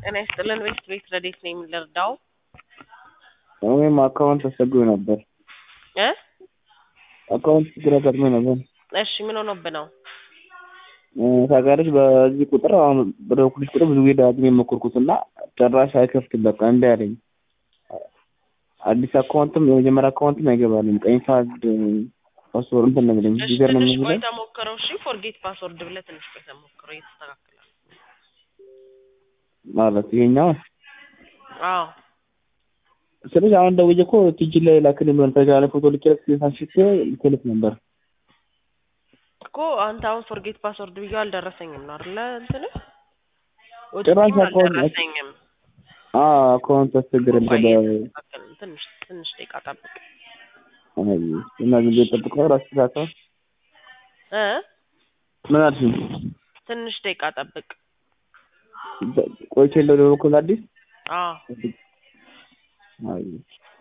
እኔ ስጥልን ቤት ረዴት ነኝ የምንረዳው እኔም አካውንት ተሰግሮ ነበር አካውንት ችግር አጋጥሞኝ ነበር። እሺ ምን ሆነብህ ነው? ታውቃለች በዚህ ቁጥር አሁን በደወልኩልሽ ቁጥር ብዙ ጊዜ ዳግሜ ሞከርኩትና ጭራሽ አይከፍትም። በቃ እንዴ አለኝ። አዲስ አካውንትም የመጀመሪያ አካውንትም አይገባልም። ቀኝ ፓስወርድ ፓስወርድ እንትን ነው የሚለኝ ዩዘር ነው የሚለኝ። ቆይ ተሞክረው እሺ ፎርጌት ፓስወርድ ብለህ ትንሽ ቆይ ተሞክረው ይስተካከላል ማለት ይሄኛው። አዎ ስለዚህ አሁን ደውዬ እኮ ቲጂ ላይ ላክልኝ ብለን ተጋለ ፎቶ ልኬልክ ሳንሽት ልኬልክ ነበር እኮ አንተ አሁን ፎርጌት ፓስወርድ ብዬው አልደረሰኝም ነው አይደለ? እንትን ጭራሽ አካውንት አልደረሰኝም። አካውንት አስቸገረኝ። ትንሽ ደቂቃ ጠብቅ። እና ግን ጠብቀው ራስ ተሳካ ምን አልሽኝ? ትንሽ ደቂቃ ጠብቅ። ቆይቼ ለደወልኩት አዲስ አይ